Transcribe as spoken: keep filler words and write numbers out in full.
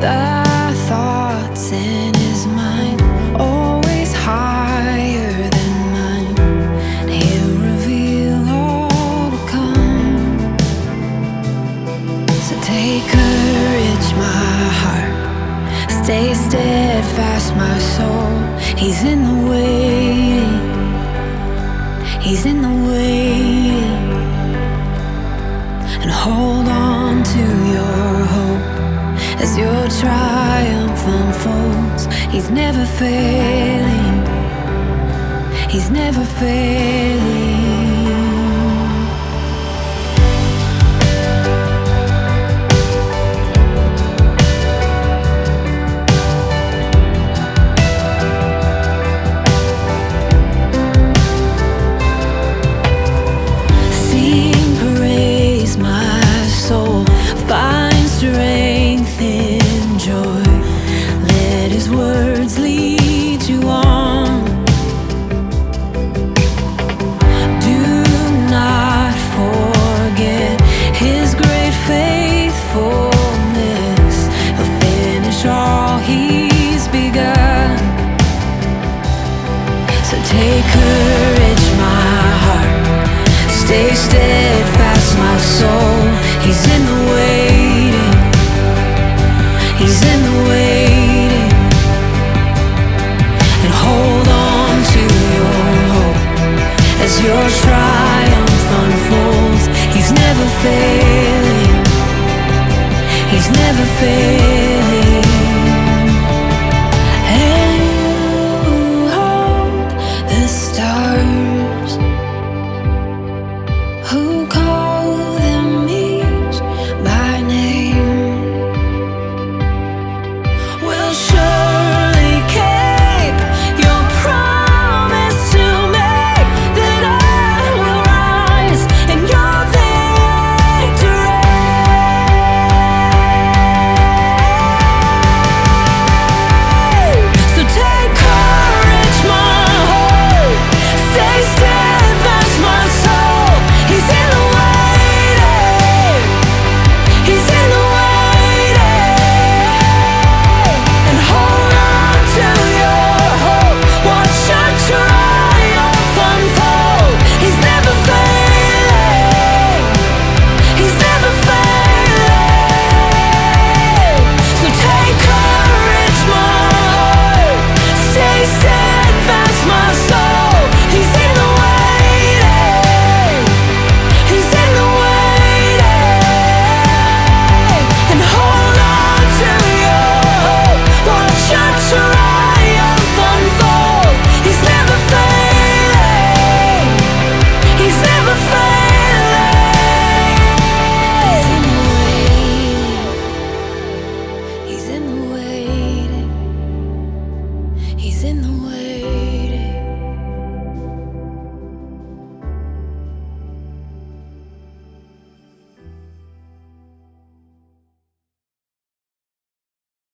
The thoughts in his mind, always higher than mine. He'll reveal all to come. So take courage, my heart. Stay steadfast, my soul. He's in the waiting. He's in the waiting. And hold on to your hope as your triumph unfolds. He's never failing. He's never failing. Find strength in joy. Let his words lead you on. Do not forget his great faithfulness. He'll finish all he's begun. So take courage, my heart. Stay steadfast, my soul. He's in the waiting. He's in the waiting. And hold on to your hope as your triumph unfolds. He's never failing. He's never failing.